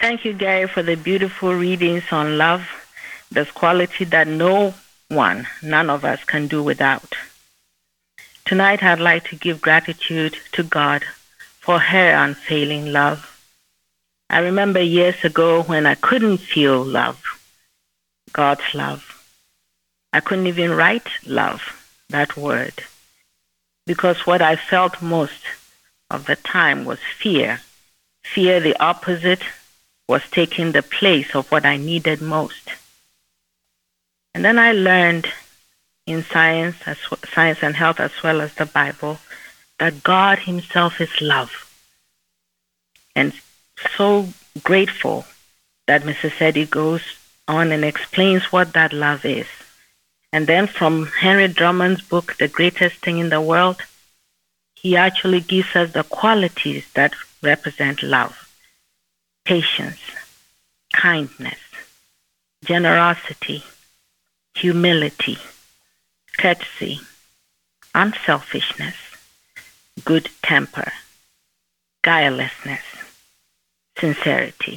Thank you, Gary, for the beautiful readings on love, this quality that none of us can do without. Tonight, I'd like to give gratitude to God for her unfailing love. I remember years ago when I couldn't feel love, God's love. I couldn't even write love, that word, because what I felt most of the time was fear. Fear, the opposite, was taking the place of what I needed most. And then I learned in science and health as well as the Bible that God himself is love. And so grateful that Mrs. Eddy goes on and explains what that love is. And then from Henry Drummond's book, The Greatest Thing in the World, he actually gives us the qualities that represent love: patience, kindness, generosity, humility, courtesy, unselfishness, good temper, guilelessness, sincerity.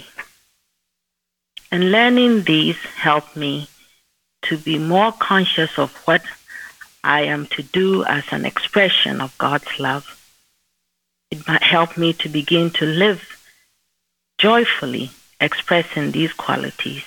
And learning these helped me to be more conscious of what I am to do as an expression of God's love. It might help me to begin to live joyfully, expressing these qualities.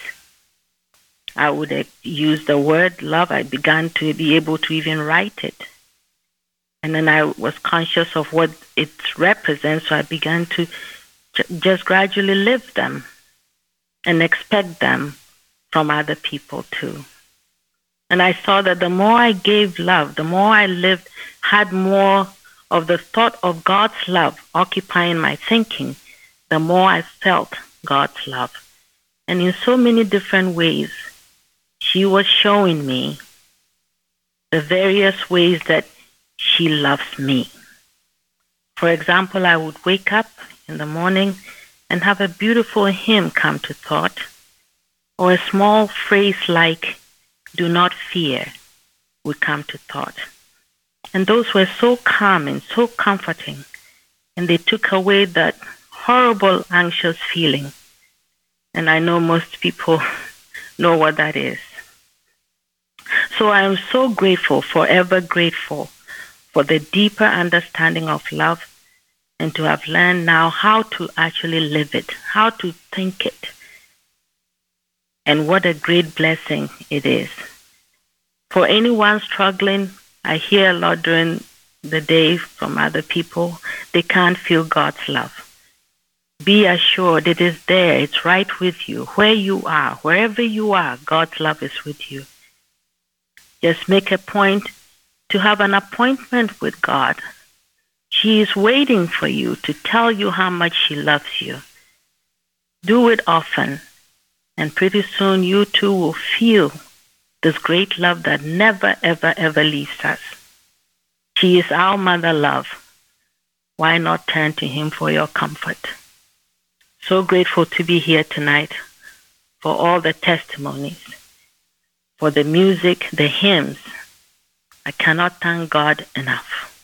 I would use the word love. I began to be able to even write it. And then I was conscious of what it represents, so I began to just gradually live them and expect them from other people too. And I saw that the more I gave love, the more I lived, had more of the thought of God's love occupying my thinking, the more I felt God's love. And in so many different ways, she was showing me the various ways that she loves me. For example, I would wake up in the morning and have a beautiful hymn come to thought, or a small phrase like, "Do not fear," would come to thought. And those were so calming, so comforting, and they took away that horrible, anxious feeling. And I know most people know what that is. So I am so grateful, forever grateful, for the deeper understanding of love, and to have learned now how to actually live it, how to think it, and what a great blessing it is. For anyone struggling, I hear a lot during the day from other people, they can't feel God's love. Be assured it is there, it's right with you. Where you are, wherever you are, God's love is with you. Just make a point to have an appointment with God. She is waiting for you to tell you how much she loves you. Do it often, and pretty soon you too will feel this great love that never, ever, ever leaves us. She is our mother love. Why not turn to him for your comfort? So grateful to be here tonight for all the testimonies, for the music, the hymns. I cannot thank God enough.